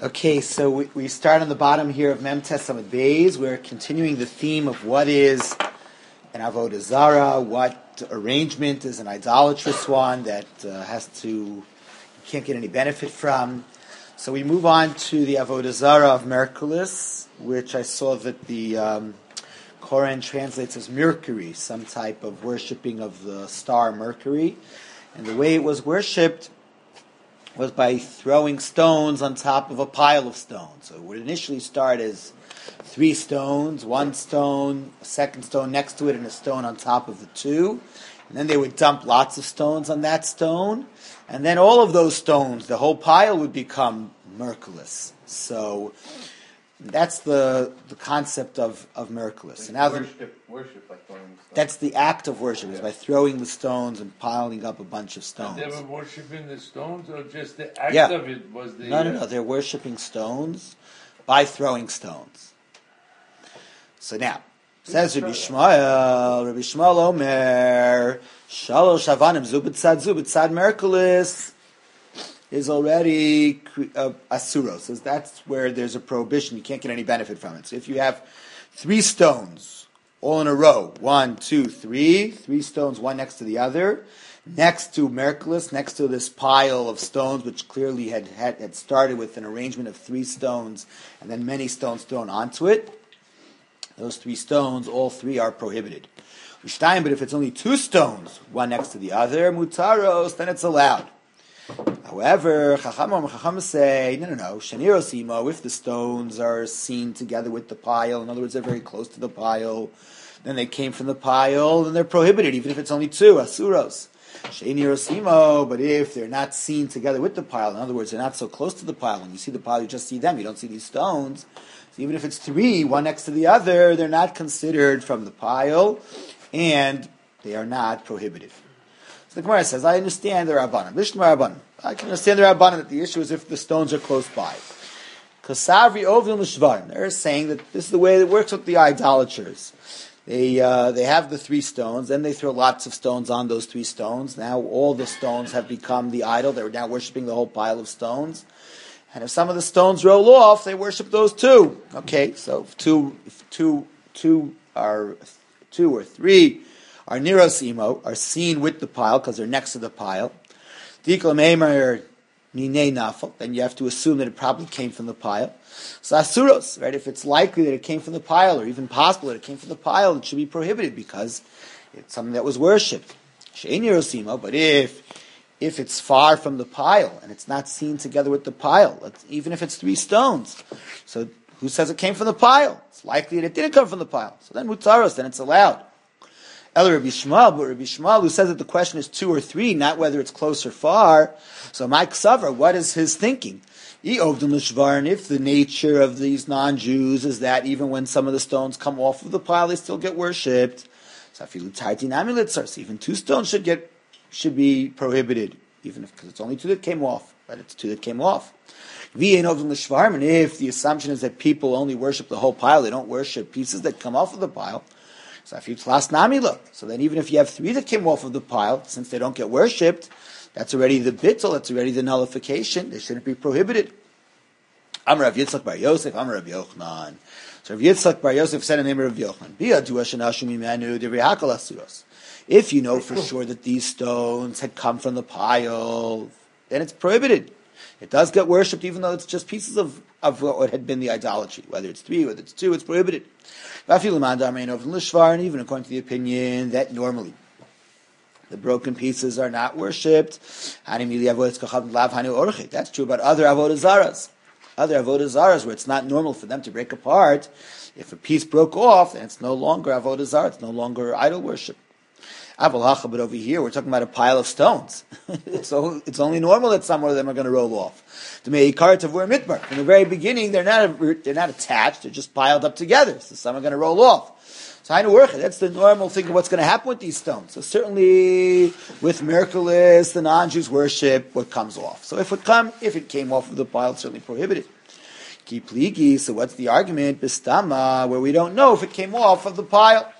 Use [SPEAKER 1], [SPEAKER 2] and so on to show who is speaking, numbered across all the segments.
[SPEAKER 1] Okay, so we start on the bottom here of Mem Tes Amud Beis. We're continuing the theme of what is an Avodah Zarah, what arrangement is an idolatrous one that can't get any benefit from. So we move on to the Avodah Zarah of Merkulis, which I saw that the Koran translates as Mercury, some type of worshipping of the star Mercury. And the way it was worshipped was by throwing stones on top of a pile of stones. So it would initially start as 3 stones, 1 stone, a second stone next to it, and a stone on top of the 2. And then they would dump lots of stones on that stone. And then all of those stones, the whole pile would become Merkulis. So that's the concept of Merkulis.
[SPEAKER 2] So now worship by throwing stones.
[SPEAKER 1] That's the act of worship, is by throwing the stones and piling up a bunch of stones.
[SPEAKER 3] They were worshipping the stones, or just the act of it was the...
[SPEAKER 1] No. They're worshipping stones by throwing stones. So now, says Rabbi Shmuel Omer, Shalosh Avanim Zubitzad Merkulis is already Asuro. So that's where there's a prohibition. You can't get any benefit from it. So if you have 3 stones all in a row, 1, 2, 3, 3 stones, one next to the other, next to Merkulis, next to this pile of stones, which clearly had started with an arrangement of 3 stones and then many stones thrown onto it, those 3 stones, all 3 are prohibited. But if it's only 2 stones, one next to the other, mutaros, then it's allowed. However, Chacham say, no, Shanirosimo, if the stones are seen together with the pile, in other words, they're very close to the pile, then they came from the pile, then they're prohibited, even if it's only 2, Asuros. Shanirosimo, but if they're not seen together with the pile, in other words, they're not so close to the pile, when you see the pile, you just see them, you don't see these stones, so even if it's 3, one next to the other, they're not considered from the pile, and they are not prohibited. So the Gemara says, I understand the Rabbanan. Lishma Rabbanan. I can understand the Rabbanan that the issue is if the stones are close by. Kasavri Ovil Mishvarim. They're saying that this is the way it works with the idolaters. They have the 3 stones, then they throw lots of stones on those 3 stones. Now all the stones have become the idol. They're now worshiping the whole pile of stones. And if some of the stones roll off, they worship those too. Okay, so if two or 3 are nirosimo, are seen with the pile because they're next to the pile. Then you have to assume that it probably came from the pile. So asuros, right? If it's likely that it came from the pile, or even possible that it came from the pile, it should be prohibited because it's something that was worshipped. Nirosimo, but if it's far from the pile and it's not seen together with the pile, even if it's 3 stones, so who says it came from the pile? It's likely that it didn't come from the pile. So then mutaros, then it's allowed. El Rabbi Shmuel, but Rabbi Shmuel, who says that the question is 2 or 3, not whether it's close or far. So Mike Ksavar, what is his thinking? And if the nature of these non-Jews is that even when some of the stones come off of the pile, they still get worshipped. So even 2 stones should be prohibited, even because it's only 2 that came off, but it's 2 that came off. And if the assumption is that people only worship the whole pile, they don't worship pieces that come off of the pile. So then even if you have 3 that came off of the pile, since they don't get worshipped, that's already the bittul, that's already the nullification, they shouldn't be prohibited. Amar Rav Yitzchak bar Yosef, Amar Rav Yochanan. So Rav Yitzchak bar Yosef said in the name of Rav Yochanan, if you know for sure that these stones had come from the pile, then it's prohibited. It does get worshipped even though it's just pieces of what had been the idolatry. Whether it's 3, whether it's 2, it's prohibited. And even according to the opinion that normally the broken pieces are not worshipped, that's true about other avodah zaras. Other avodah zaras where it's not normal for them to break apart. If a piece broke off, then it's no longer avodah zara, it's no longer idol worship. But over here, we're talking about a pile of stones. So it's only normal that some of them are going to roll off. From the very beginning, they're not attached; they're just piled up together. So some are going to roll off. So that's the normal thing of what's going to happen with these stones. So certainly, with Merkulis, the non-Jews worship what comes off. So if it came off of the pile, it's certainly prohibited. Kipligi. So what's the argument? Bistama, where we don't know if it came off of the pile.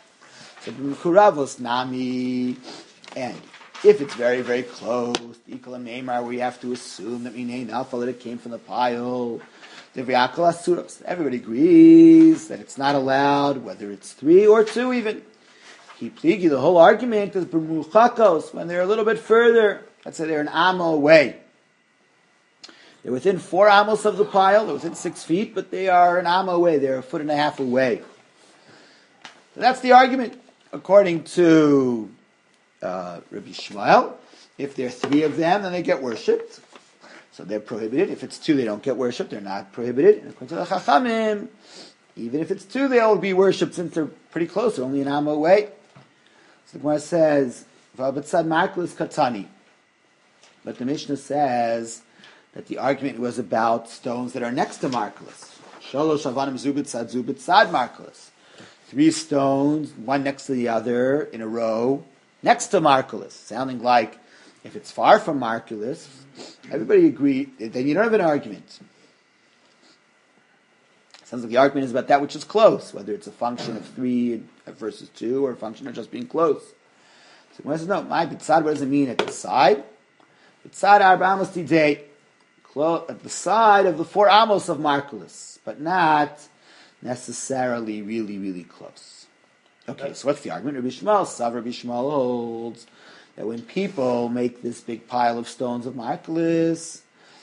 [SPEAKER 1] Nami, and if it's very, very close, we have to assume that it came from the pile. Everybody agrees that it's not allowed, whether it's 3 or 2 even. The whole argument is when they're a little bit further. Let's say they're an amma away. They're within 4 amos of the pile. They're within 6 feet, but they are an amma away. They're 1.5 feet away. So that's the argument. According to Rabbi Shmuel, if there are 3 of them, then they get worshipped. So they're prohibited. If it's 2, they don't get worshipped. They're not prohibited. And according to the Chachamim, even if it's 2, they'll be worshipped since they're pretty close. They're only an amma away. So the Gemara says, "V'abatzad markelis katani." But the Mishnah says that the argument was about stones that are next to markelis. Shalosh avanim zubitzad markelis. 3 stones, one next to the other in a row, next to markelis. Sounding like if it's far from markelis, everybody agree, then you don't have an argument. Sounds like the argument is about that which is close, whether it's a function of 3 versus 2 or a function of just being close. So when I say, no, my bitzad, what does it mean at the side? Bitzad arba amos tidei, at the side of the 4 amos of markelis, but not necessarily really, really close. Okay, so what's the argument? Rabbi Shmuel holds that when people make this big pile of stones of markelis,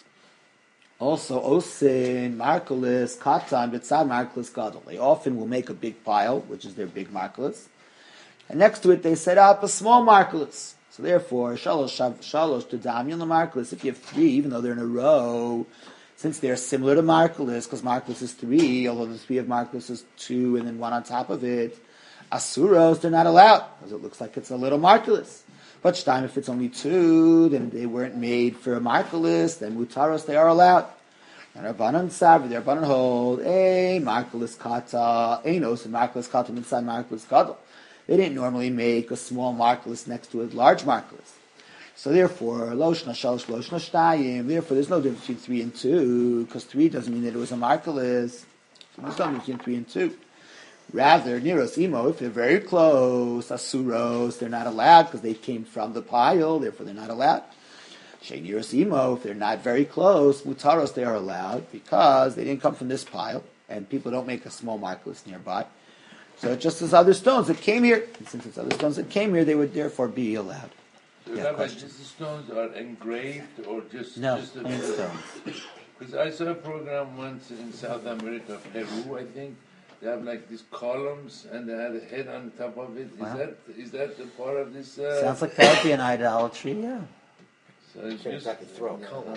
[SPEAKER 1] also osin, markelis, katan, bitzad markelis gadol. They often will make a big pile, which is their big markelis, and next to it they set up a small markelis. So therefore, shalosh to damyan the markelis. If you have 3, even though they're in a row, since they're similar to markelis, because markelis is 3, although the 3 of markelis is 2, and then 1 on top of it, asuros, they're not allowed, because it looks like it's a little markelis. But shtaim, if it's only 2, then they weren't made for a markelis, then mutaros, they are allowed. And Rabbanan Sav, the Rabbanan hold, markelis kata, nos, and markelis kata, inside markelis gadol. They didn't normally make a small markelis next to a large markelis. So therefore, loshna shalosh loshna shtayim. Therefore, there's no difference between 3 and 2, because 3 doesn't mean that it was a markelis. So there's no difference between 3 and 2. Rather, niros imo, if they're very close, asuros, they're not allowed because they came from the pile. Therefore, they're not allowed. Shei niros imo, if they're not very close, mutaros, they are allowed because they didn't come from this pile, and people don't make a small markelis nearby. So just as other stones that came here, and since it's other stones that came here, they would therefore be allowed.
[SPEAKER 3] So Rabbi, these stones are engraved or just
[SPEAKER 1] No,
[SPEAKER 3] just
[SPEAKER 1] plain stones.
[SPEAKER 3] Because I saw a program once in South America, Peru, I think. They have like these columns, and they had a head on top of it.
[SPEAKER 1] Wow.
[SPEAKER 3] Is that the part of this?
[SPEAKER 1] Sounds like that would be an idolatry, yeah.
[SPEAKER 3] So it's
[SPEAKER 2] Can't
[SPEAKER 3] just
[SPEAKER 2] exactly throw a column.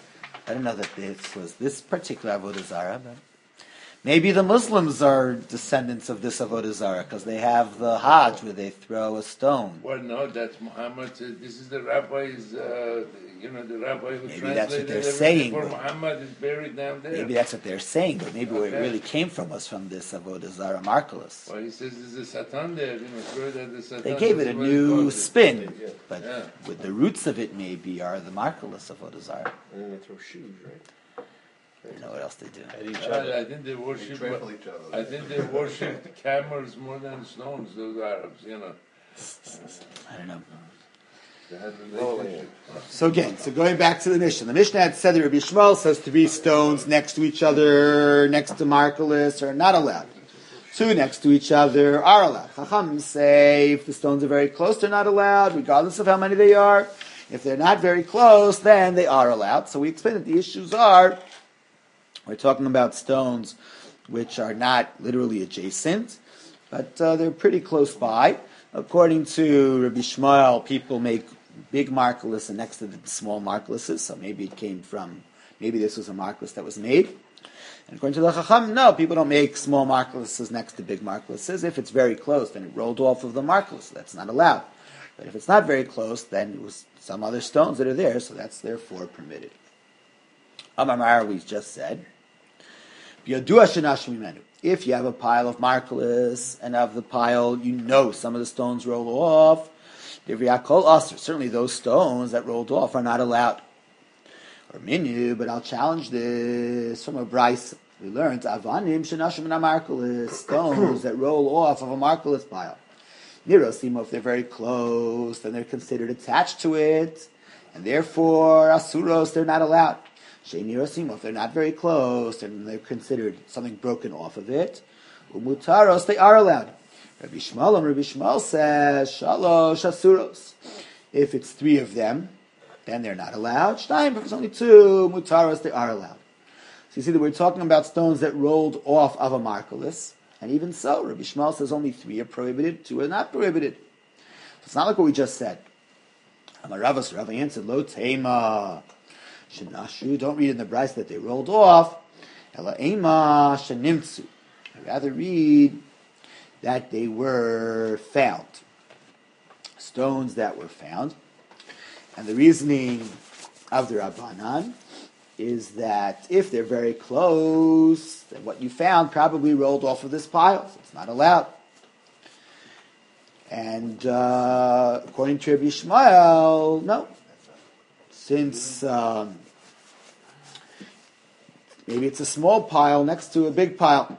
[SPEAKER 1] I didn't know that this was this particular Avodah Zarah, but maybe the Muslims are descendants of this Avodah Zarah because they have the Hajj where they throw a stone.
[SPEAKER 3] Well, no, that's Muhammad. This is the rabbi's, the rabbi who
[SPEAKER 1] Maybe
[SPEAKER 3] translated
[SPEAKER 1] that's what they're
[SPEAKER 3] everything
[SPEAKER 1] saying,
[SPEAKER 3] for
[SPEAKER 1] but
[SPEAKER 3] Muhammad is buried down there.
[SPEAKER 1] Maybe that's what they're saying, but maybe where it
[SPEAKER 3] Okay.
[SPEAKER 1] really came from was from this Avodah Zarah Markelis.
[SPEAKER 3] Well, he says there's a Satan there, throw it at the Satan.
[SPEAKER 1] They gave it a
[SPEAKER 3] That's what he
[SPEAKER 1] new
[SPEAKER 3] calls it.
[SPEAKER 1] spin, but
[SPEAKER 3] Yeah.
[SPEAKER 1] with the roots of it maybe are the Markelis Avodah Zarah.
[SPEAKER 2] And then they throw shoes, right?
[SPEAKER 1] I don't know what else they do.
[SPEAKER 2] At each other.
[SPEAKER 3] I think they
[SPEAKER 2] They
[SPEAKER 3] worship.
[SPEAKER 2] trample each other.
[SPEAKER 3] I think they worship camels more than stones. Those Arabs,
[SPEAKER 1] I don't know.
[SPEAKER 3] They had relationship.
[SPEAKER 1] So again, going back to the Mishnah. The Mishnah had said that Rabbi Shmuel says 3 stones next to each other, next to Markelis, are not allowed. 2 next to each other are allowed. Chacham say if the stones are very close, they're not allowed, regardless of how many they are. If they're not very close, then they are allowed. So we explained that the issues are, we're talking about stones which are not literally adjacent, but they're pretty close by. According to Rabbi Shmuel, people make big markelis and next to the small markelises, so maybe this was a markelis that was made. And according to the Chacham, no, people don't make small markelises next to big markelises. If it's very close, then it rolled off of the markelis, so that's not allowed. But if it's not very close, then it was some other stones that are there, so that's therefore permitted. Amar we just said, if you have a pile of markelis, and of the pile, some of the stones roll off, certainly those stones that rolled off are not allowed. Or minu, but I'll challenge this from a Bryce. We learned avanim shenashim markelis, stones that roll off of a markelis pile. Nirosimo, if they're very close, then they're considered attached to it, and therefore asuros, they're not allowed. Sheini Rosim, if they're not very close, then they're considered something broken off of it. Umutaros, they are allowed. Rabbi Shmuel says, Shalosh Asuros. If it's 3 of them, then they're not allowed. Shnayim, if it's only 2, Mutaros, they are allowed. So you see that we're talking about stones that rolled off of a markelis, and even so, Rabbi Shmuel says only 3 are prohibited, 2 are not prohibited. So it's not like what we just said. Amaravas, Rav answered, Lo Tema. Shenashu, don't read in the Bryce that they rolled off. Ela Ema Shenimtsu. I'd rather read that they were found. Stones that were found. And the reasoning of the Rabbanan is that if they're very close, then what you found probably rolled off of this pile. So it's not allowed. And according to Rabbi Yishmael, no. Since maybe it's a small pile next to a big pile.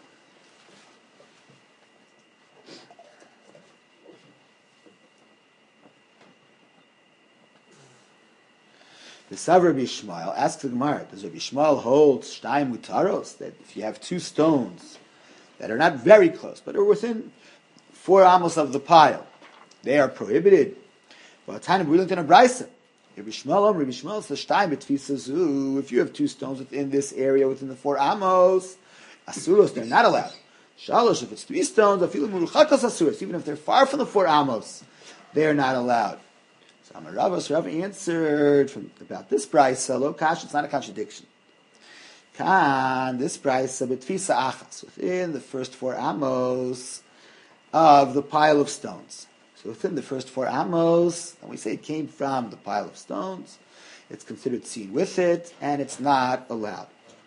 [SPEAKER 1] The Sav Rabbi Yishmael asks the Gemara, does Rabbi Yishmael hold shtayim mutaros, that if you have 2 stones that are not very close, but are within 4 amos of the pile, they are prohibited? But Tanya B'Ulim Tana Brisa, Rabbi Yishmael says shtayim b'tfisazu, if you have 2 stones within this area, within the 4 amos, asuros, they're not allowed. Shalosh, if it's 3 stones, afilu muruchakas asuros, even if they're far from the 4 amos, they are not allowed. So Amaravas Rav answered about this brisa, lo kash, it's not a contradiction. Kan, this brisa betfisa achas, within the first 4 amos of the pile of stones. So within the first 4 amos, when we say it came from the pile of stones, it's considered seen with it, and it's not allowed.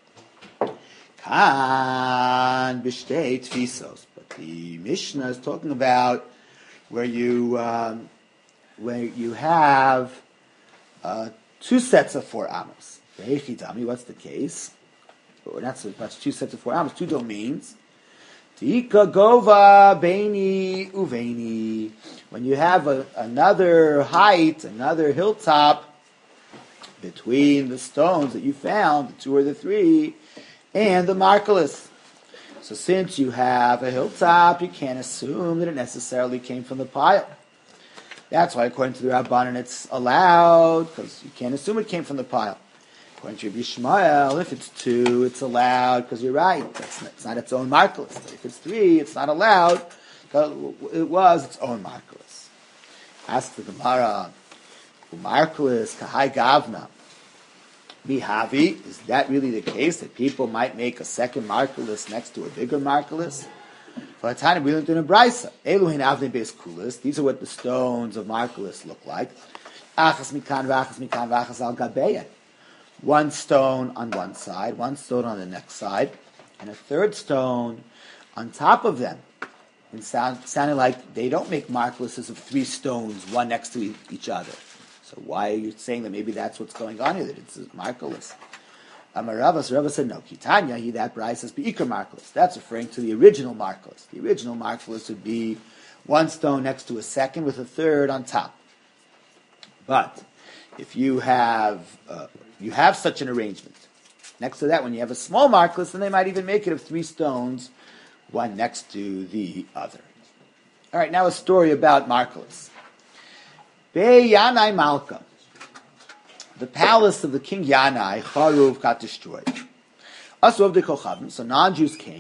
[SPEAKER 1] Kan b'shtei tfisos, but the Mishnah is talking about where you have 2 sets of 4 amos. What's the case? Or not so much 2 sets of 4 amos, 2 domains. Tika gova beini uveini. When you have another height, another hilltop between the stones that you found, the 2 or the 3, and the markelis. So since you have a hilltop, you can't assume that it necessarily came from the pile. That's why, according to the Rabbanan, it's allowed, because you can't assume it came from the pile. According to Rabbi Yishmael, if it's 2, it's allowed, because you're right, it's not its own markelis. But if it's 3, it's not allowed, because it was its own markelis. Ask the Gemara, markelis kahai gavna, bihavi, is that really the case, that people might make a second markelis next to a bigger markelis? These are what the stones of markelis look like. 1 stone on one side, 1 stone on the next side, and a 3rd stone on top of them. It sounded like they don't make markelises of 3 stones, one next to each other. So why are you saying that maybe that's what's going on here, that it's a markelis? Amaravas, Rava said, no, Kitanya, that Bryce says, Be'ikar markelis. That's referring to the original markelis. The original markelis would be 1 stone next to a second with a 3rd on top. But if you have such an arrangement, next to that, when you have a small markelis, then they might even make it of 3 stones, one next to the other. All right, now a story about markelis. Be'yanai Malka. The palace of the king Yanai, Charuv, got destroyed. So non-Jews came.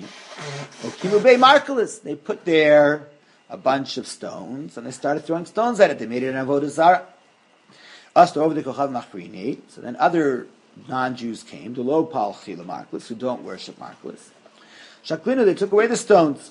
[SPEAKER 1] They put there a bunch of stones, and they started throwing stones at it. They made it an avodah zarah. So then other non-Jews came, the lo pal chila markelis, who don't worship markelis. Shaklinu, they took away the stones.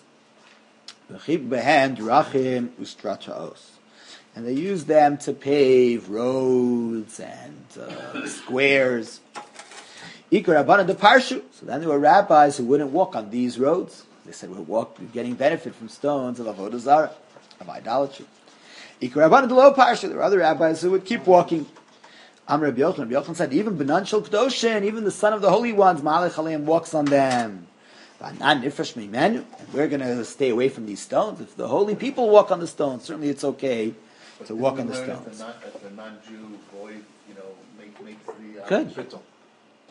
[SPEAKER 1] And they used them to pave roads and squares. So then there were rabbis who wouldn't walk on these roads. They said, we're getting benefit from stones of avodah zarah, of idolatry. There were other rabbis who would keep walking. Rabbi Yochanan said, even Benan Shel Kedoshin, even the son of the holy ones, Ma'alech Aleim, walks on them. And we're going to stay away from these stones. If the holy people walk on the stones, certainly it's okay to walk on the stones.
[SPEAKER 2] If the non-Jew boy, makes the
[SPEAKER 1] Good.
[SPEAKER 2] shittel.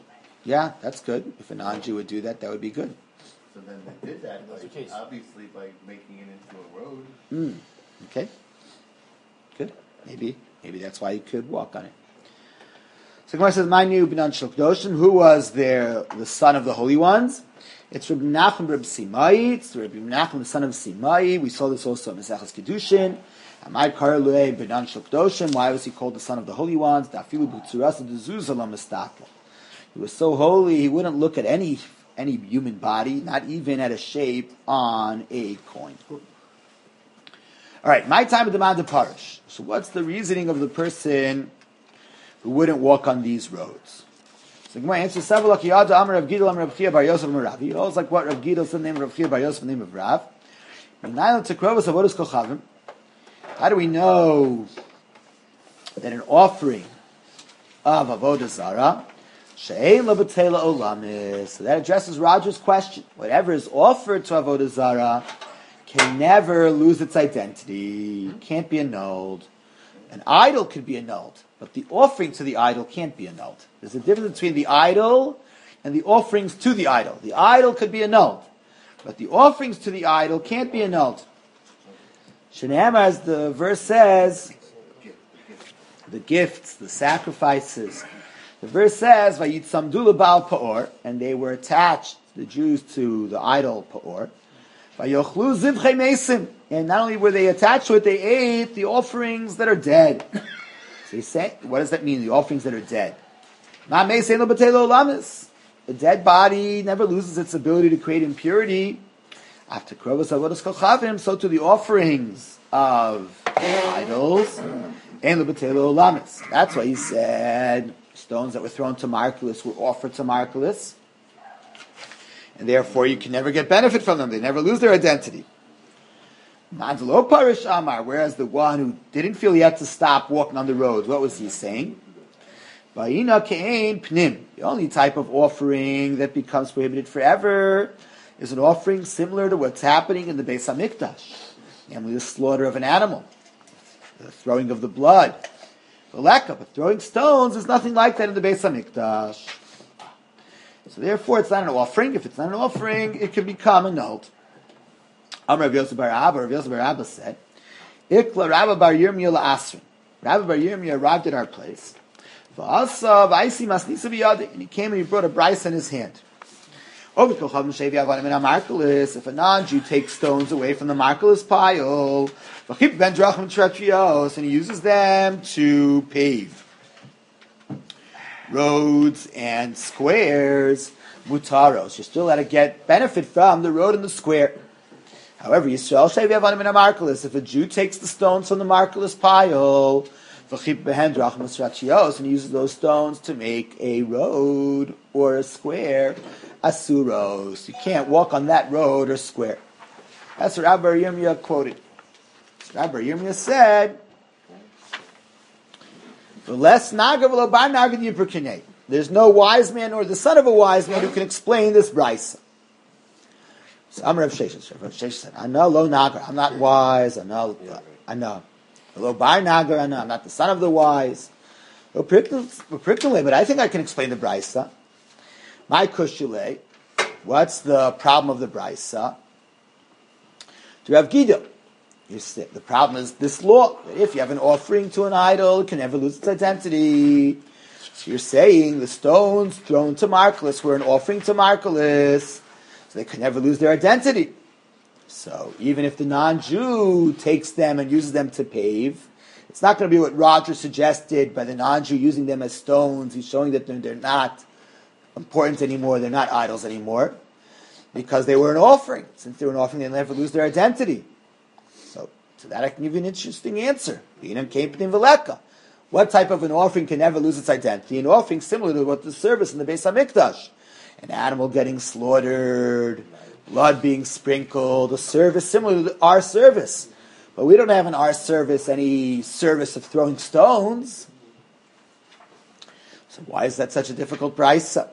[SPEAKER 1] Yeah, that's good. If a non-Jew would do that, that would be good.
[SPEAKER 2] So then they did that,
[SPEAKER 4] That's the
[SPEAKER 2] like,
[SPEAKER 4] case.
[SPEAKER 2] obviously by making it into a road.
[SPEAKER 1] Okay. Good. Maybe that's why you could walk on it. So Gemara says, "My new B'nan Shel Kedoshim, who was the son of the holy ones?" It's Rabbi Menachem Reb Simai. It's Rabbi Menachem, the son of Simai. We saw this also in Maseches Kedushin. Amai Karlei B'nan Shel Kedoshim. Why was he called the son of the holy ones? Dafilu B'tzuras D'Zuzah L'Mistakel. He was so holy, he wouldn't look at any human body, not even at a shape on a coin. All right, my time of demand of parish. So what's the reasoning of the person who wouldn't walk on these roads? So Gemara answers, Savalak Yada Amar Rav Gidel Amar Rav Chia Bar Yosef Amar Rav. He holds like what Rav Gidel said the name of Rav Chia Bar Yosef, the name of Rav. How do we know that an offering of Avodah Zarah she'ein lo b'teila olamis? So that addresses Roger's question. Whatever is offered to Avodah Zarah can never lose its identity, can't be annulled. An idol could be annulled, but the offering to the idol can't be annulled. There's a difference between the idol and the offerings to the idol. The idol could be annulled, but the offerings to the idol can't be annulled. Shneimar, as the verse says, the gifts, the sacrifices. The verse says, "Vayitzamdu lebal Peor," and they were attached, the Jews, to the idol Peor. Vayochlu zivchei mesim, and not only were they attached to it, they ate the offerings that are dead. So you say, what does that mean? The offerings that are dead. Ma mesein lo b'teilo olamis. The dead body never loses its ability to create impurity. After krovos avodas kochavim, so to the offerings of idols, and lo b'teilo olamis. That's why he said stones that were thrown to Marculus were offered to Marculus, and therefore you can never get benefit from them. They never lose their identity. Mandlo parish amar, whereas the one who didn't feel he had to stop walking on the road, what was he saying? Ba'ina ke'ein pnim. The only type of offering that becomes prohibited forever is an offering similar to what's happening in the Beis HaMikdash, namely the slaughter of an animal, the throwing of the blood. But throwing stones is nothing like that in the Beis HaMikdash. So therefore, it's not an offering. If it's not an offering, it can become annulled. Amar Rav Yosef bar Abba said, Ikla Rabba bar Yirmiyah la'asrin. Rabba bar Yirmiyah arrived at our place. And he came and he brought a bryce in his hand. If a non-Jew takes stones away from the Marculus pile, and he uses them to pave roads and squares, mutaros, you're still allowed to get benefit from the road and the square. However, Yisrael if a Jew takes the stones from the Marculus pile, and he uses those stones to make a road or a square, asuros, you can't walk on that road or square. That's what Rabbi Yirmiyah quoted. Rabbi Yirmiyah said, there's no wise man or the son of a wise man who can explain this brisa. So Amar Rav Sheshes said, I know lo nagar, I'm not wise, I know. Lo bar nagar, I know, I'm not the son of the wise. But I think I can explain the brisa. My kushule, what's the problem of the brisa? To Rav Gidel, the problem is this law, that if you have an offering to an idol, it can never lose its identity. So you're saying the stones thrown to Marculus were an offering to Marculus, so they can never lose their identity. So even if the non-Jew takes them and uses them to pave, it's not going to be what Roger suggested by the non-Jew using them as stones. He's showing that they're not important anymore, they're not idols anymore, because they were an offering. Since they were an offering, they'll never lose their identity. So to that I can give you an interesting answer. What type of an offering can never lose its identity? An offering similar to what the service in the Beis HaMikdash. An animal getting slaughtered, blood being sprinkled, a service similar to our service. But we don't have in our service any service of throwing stones. So why is that such a difficult brisa?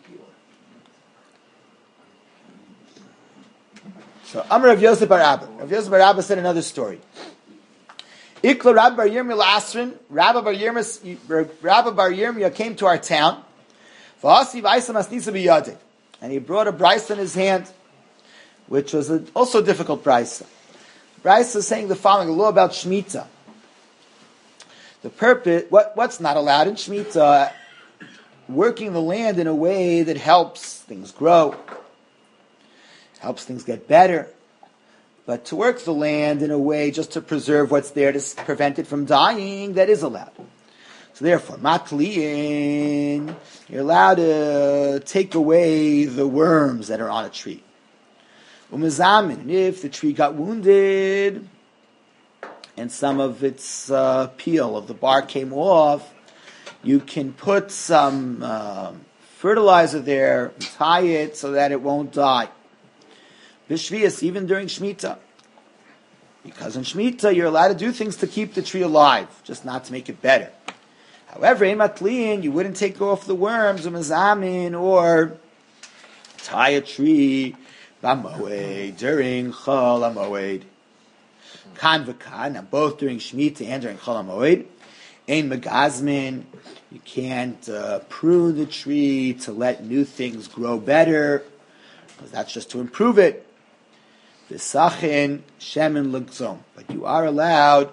[SPEAKER 1] So Amar Rav Yosef bar Abba. Rav Yosef bar Abba said another story. Ikla Rabba bar Yirmiyah la'asrin. Rabba bar Yirmiyah came to our town. And he brought a brisa in his hand, which was also a difficult brisa. Brisa is saying the following: a law about Shemitah. The purpose, what's not allowed in Shemitah? Working the land in a way that helps things grow, helps things get better. But to work the land in a way just to preserve what's there to prevent it from dying, that is allowed. So therefore, matliin, you're allowed to take away the worms that are on a tree. Umezamin, and if the tree got wounded and some of its peel of the bark came off, you can put some fertilizer there, tie it so that it won't die. B'shvius, even during Shemitah. Because in Shemitah, you're allowed to do things to keep the tree alive, just not to make it better. However, in Matlin, you wouldn't take off the worms, or tie a tree during Chol HaMoed. Kan v'kan, now both during Shemitah and during Chol HaMoed. Ein megazmin, you can't prune the tree to let new things grow better, because that's just to improve it. V'sachin shemen l'gzom, but you are allowed,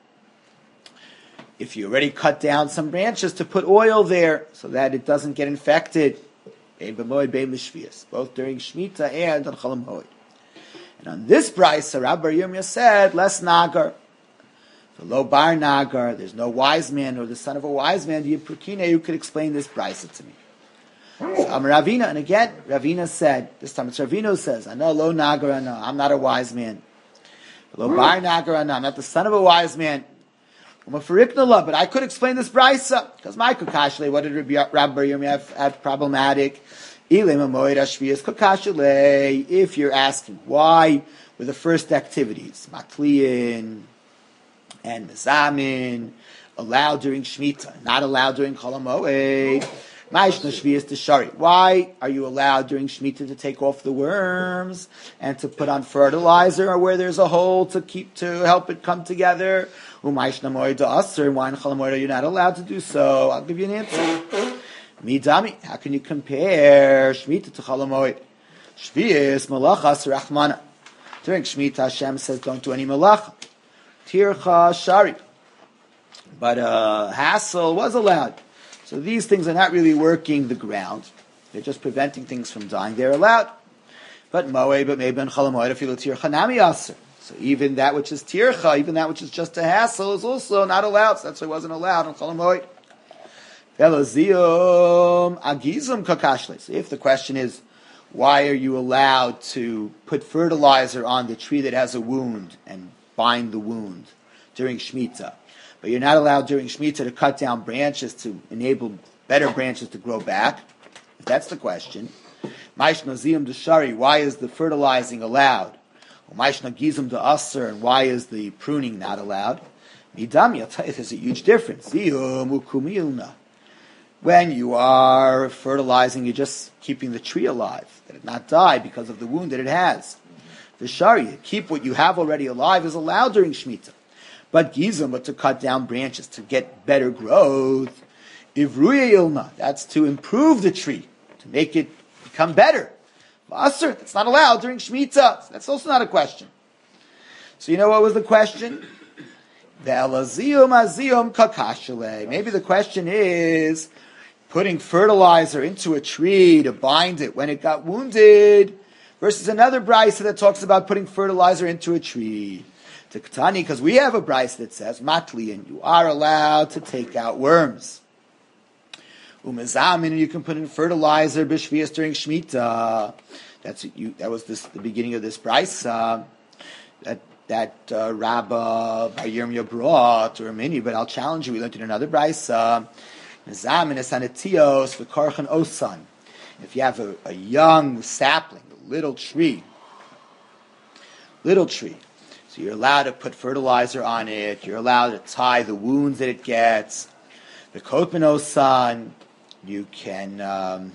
[SPEAKER 1] if you already cut down some branches, to put oil there so that it doesn't get infected. Bein b'moed, bein b'shvius, both during Shemitah and on Chol HaMoed. And on this brisa, Rabbi Bar Yirmiyah said, less nagar. The low bar nagar, there's no wise man or the son of a wise man, who could explain this brisa to me. So Ravina, and again, Ravina said, this time it's Ravina who says, I know lo nagar, no, I'm not a wise man. Lo bar nagar, no, I'm not the son of a wise man. But I could explain this brisa, because my kukashle, what did Rabbi Bar Yirmiyah have problematic? If you're asking why were the first activities, matliin and mezamin, allowed during Shemitah, not allowed during Chol HaMoed, why are you allowed during Shemitah to take off the worms and to put on fertilizer, or where there's a hole to help it come together? And why in Chol HaMoed are you not allowed to do so? I'll give you an answer. Midami, how can you compare Shemitah to Chol HaMoed? Shvius malachas rachmana. During Shemitah, Hashem says, don't do any malacha. Tircha shari. But hassle was allowed. So these things are not really working the ground. They're just preventing things from dying. They're allowed. But maybe in Chol HaMoed, afilu tircha nami aser. So even that which is tircha, even that which is just a hassle, is also not allowed. So that's why it wasn't allowed in Chol HaMoed. So if the question is, why are you allowed to put fertilizer on the tree that has a wound and bind the wound during Shemitah, but you're not allowed during Shemitah to cut down branches to enable better branches to grow back? If that's the question, why is the fertilizing allowed? And why is the pruning not allowed? I'll tell you, there's a huge difference. When you are fertilizing, you're just keeping the tree alive, that it not die because of the wound that it has. The shari, keep what you have already alive, is allowed during Shemitah. But to cut down branches to get better growth, ivruya ilna, that's to improve the tree, to make it become better. Asr, that's not allowed during Shemitah. That's also not a question. So you know what was the question? Maybe the question is putting fertilizer into a tree to bind it when it got wounded, versus another brisa that talks about putting fertilizer into a tree. To Ketani, because we have a brisa that says, matli, and you are allowed to take out worms. Umezamin, and you can put in fertilizer, b'shvias, during Shemitah. That was the beginning of this brisa. That Rabbi Bar Yirmiyah brought, or many, but I'll challenge you. We learned in another brisa. If you have a young sapling, a little tree, so you're allowed to put fertilizer on it. You're allowed to tie the wounds that it gets. The kotman osan, you can. I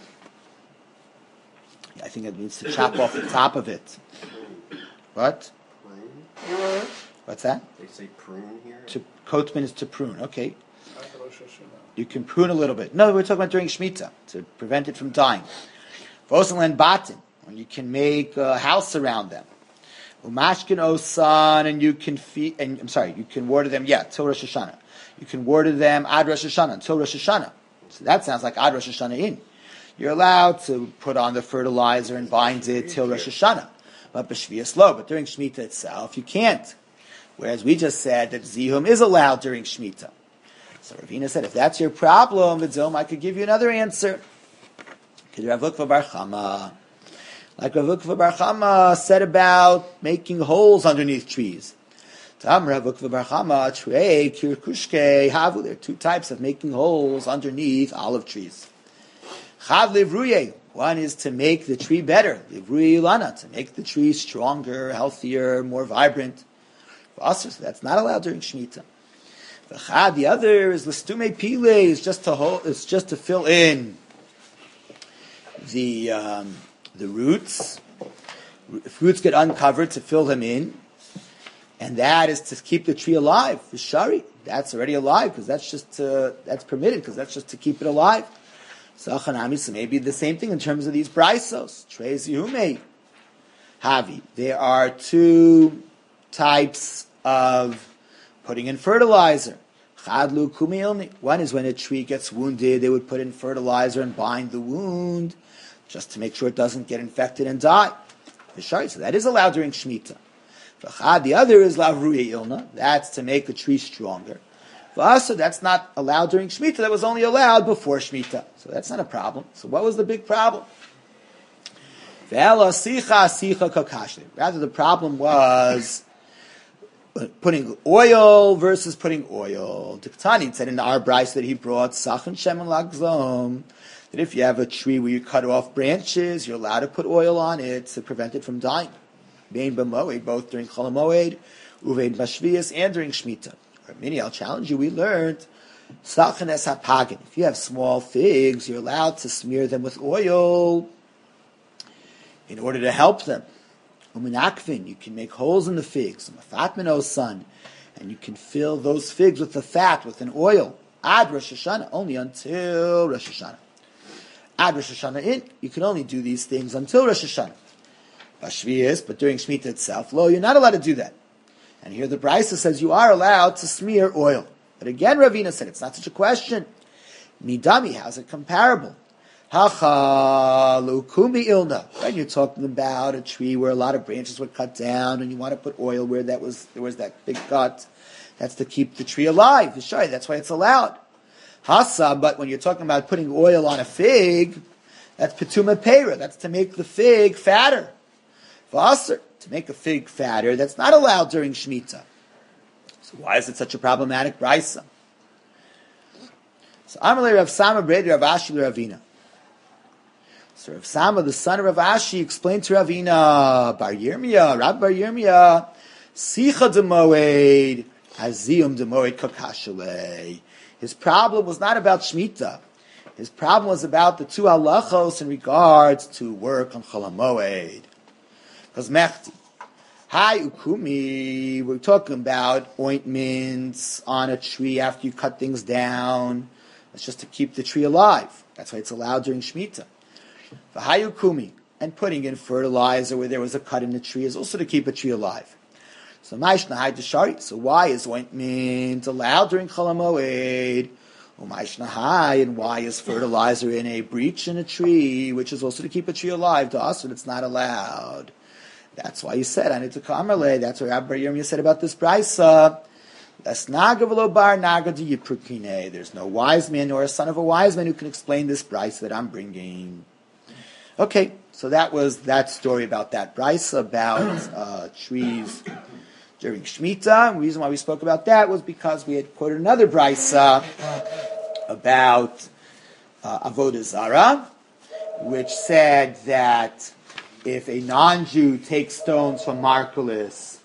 [SPEAKER 1] think it means to chop off the top of it. What? What's that?
[SPEAKER 4] They say prune here?
[SPEAKER 1] Kotman is to prune. Okay. You can prune a little bit. No, we're talking about during Shemitah, to prevent it from dying. Vosen batin, when you can make a house around them. Umashkin osan, and you can feed, and you can water them, till Rosh Hashanah. You can water them ad Rosh Hashanah, until Rosh Hashanah. So that sounds like ad Rosh Hashanah in. You're allowed to put on the fertilizer and bind it till Rosh Hashanah. But b'shviyas lo, but during Shemitah itself, you can't. Whereas we just said that zihum is allowed during Shemitah. So Ravina said, if that's your problem, Vidzom, I could give you another answer. Rav Ukva Bar Chama. Like Rav Ukva Bar Chama said about making holes underneath trees. Tam Rav Ukva Bar Chama, Trei, Kirkushke, Havu. There are two types of making holes underneath olive trees. Chav Livruye. One is to make the tree better. Livruye Lana, to make the tree stronger, healthier, more vibrant. So that's not allowed during Shemitah. The other is Listume Pile, is just to fill in the roots. If roots get uncovered, to fill them in. And that is to keep the tree alive. The shari, that's already alive, because that's permitted, because that's just to keep it alive. So maybe the same thing in terms of these braisos. Trei zihume havi. There are two types of putting in fertilizer. Chadlu kumilni. One is when a tree gets wounded, they would put in fertilizer and bind the wound, just to make sure it doesn't get infected and die. So that is allowed during Shemitah. The other is lavruye ilna. That's to make a tree stronger. So that's not allowed during Shemitah. That was only allowed before Shemitah. So that's not a problem. So what was the big problem? Rather, the problem was putting oil versus putting oil. Diktani said in our brayso that he brought sachin shemen lagzom, that if you have a tree where you cut off branches, you're allowed to put oil on it to prevent it from dying. Bein b'moed, both during Chol HaMoed, uvein b'shviyas, and during Shemitah. Mini, I'll challenge you. We learned sachin es hapagin. If you have small figs, you're allowed to smear them with oil in order to help them. Uminakvin, you can make holes in the figs. Mafatmino son, and you can fill those figs with the fat, with an oil. Ad Rosh Hashanah, only until Rosh Hashanah. Ad Rosh Hashanah in, you can only do these things until Rosh Hashanah. Bashviyas, but during Shemitah itself, lo, you're not allowed to do that. And here the Brisa says you are allowed to smear oil. But again, Ravina said it's not such a question. Midami, how's it comparable? Hacha lukumi ilna. When you're talking about a tree where a lot of branches were cut down, and you want to put oil where there was that big cut, that's to keep the tree alive. Sure, that's why it's allowed. Hasa, but when you're talking about putting oil on a fig, that's petuma pera. That's to make the fig fatter. Vaser, to make a fig fatter, that's not allowed during Shemitah. So why is it such a problematic brisa? So Amalei Rav Sama Breder Rav Ashi Ravina. So Rav Sama, the son of Rav Ashi, explained to Ravina, Bar Yirmiyah, Rav Bar Yirmiyah, Sicha demoed, Haziyum demoed kakashalei. His problem was not about Shemitah. His problem was about the two halachos in regards to work on Chol HaMoed. Because mechti, hi ukumi, we're talking about ointments on a tree after you cut things down. It's just to keep the tree alive. That's why it's allowed during Shemitah. V'hai ukumi, and putting in fertilizer where there was a cut in the tree is also to keep a tree alive. So ma'ishna hai deshari. So why is ointment allowed during Chol HaMoed? Ma'ishna hai, and why is fertilizer in a breach in a tree, which is also to keep a tree alive? To us, it's not allowed. That's why he said, I need to kamerle. That's what Rabbi Yirmiyah said about this brisa. There's no wise man nor a son of a wise man who can explain this brisa that I'm bringing. Okay, so that was that story about that brisa about trees during Shemitah. And the reason why we spoke about that was because we had quoted another brisa about Avodah Zarah, which said that if a non-Jew takes stones from Markulis,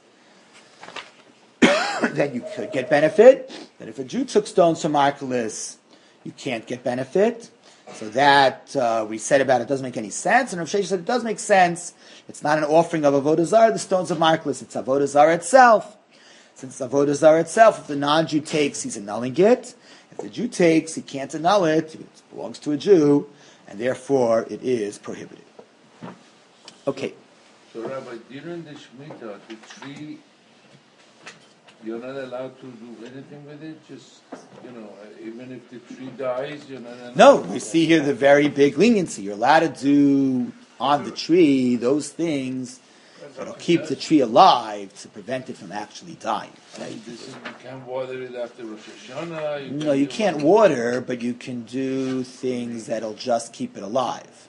[SPEAKER 1] then you could get benefit. But if a Jew took stones from Markulis, you can't get benefit. So that we said about it doesn't make any sense. And Rav Sheshes said it does make sense. It's not an offering of Avodah Zarah, the stones of Markulis. It's Avodah Zarah itself. Since it's Avodah Zarah itself, if the non-Jew takes, he's annulling it. If the Jew takes, he can't annul it. It belongs to a Jew, and therefore it is prohibited. Okay.
[SPEAKER 3] So, Rabbi, during the Shemitah, the tree, you're not allowed to do anything with it? Just, even if the tree dies, you're not allowed
[SPEAKER 1] No, we see here the very big leniency. You're allowed to do on the tree those things that'll keep the tree alive to prevent it from actually dying. Right?
[SPEAKER 3] You can't water it after Rosh Hashanah.
[SPEAKER 1] No, you can't water, but you can do things that'll just keep it alive.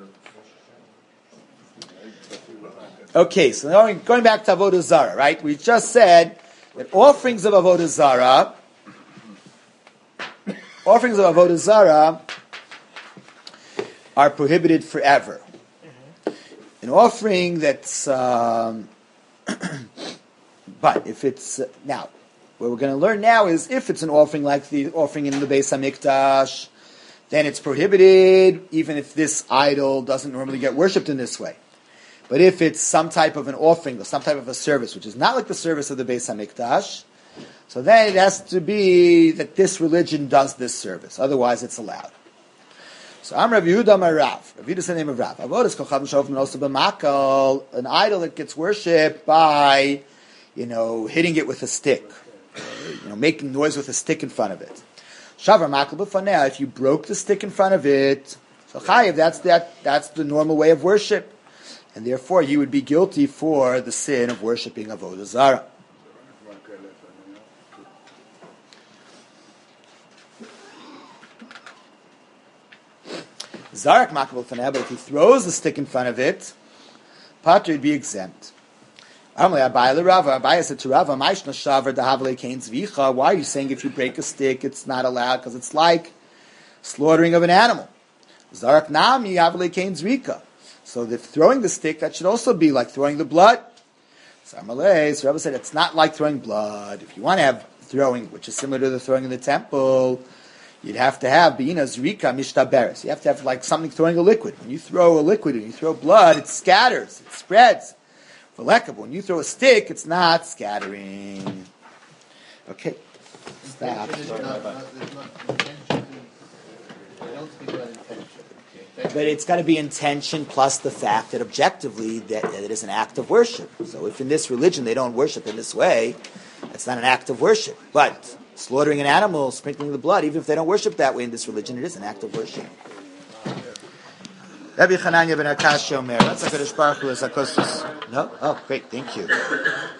[SPEAKER 1] Okay, so now going back to Avodah Zarah, right? We just said that offerings of Avodah Zarah are prohibited forever. An offering that's, but if it's, now, what we're going to learn now is if it's an offering like the offering in the Beis HaMikdash, then it's prohibited, even if this idol doesn't normally get worshipped in this way. But if it's some type of an offering or some type of a service, which is not like the service of the Beis HaMikdash, so then it has to be that this religion does this service. Otherwise, it's allowed. So I'm Rav Yehuda Rav. Rav Yehuda is the name of Rav. Avodas kochav shofim also b'makal, an idol that gets worshipped by, hitting it with a stick, making noise with a stick in front of it. Shavar makal b'faneh, if you broke the stick in front of it, so chayiv, that's the normal way of worship. And therefore, you would be guilty for the sin of worshipping Avodah Zarah. Zarak makabel faneh, but if he throws the stick in front of it, Pater would be exempt. Abaye said to Rava, why are you saying if you break a stick, it's not allowed? Because it's like slaughtering of an animal. Zarak nami avle kain zrika. So if throwing the stick, that should also be like throwing the blood. So Rava said it's not like throwing blood. If you want to have throwing, which is similar to the throwing in the temple, you'd have to have beina zrika mishtaberes. You have to have like something throwing a liquid. When you throw a liquid and you throw blood, it scatters, it spreads. When you throw a stick, it's not scattering. Okay. Stop.
[SPEAKER 2] There's not intention. I don't speak about intention.
[SPEAKER 1] But it's got to be intention plus the fact that objectively that it is an act of worship. So if in this religion they don't worship in this way, it's not an act of worship. But slaughtering an animal, sprinkling the blood, even if they don't worship that way in this religion, it is an act of worship. Rabbi Chananya ben Akash Omer. That's HaKadosh Baruch Hu is HaKosus. No? Oh, great. Thank you.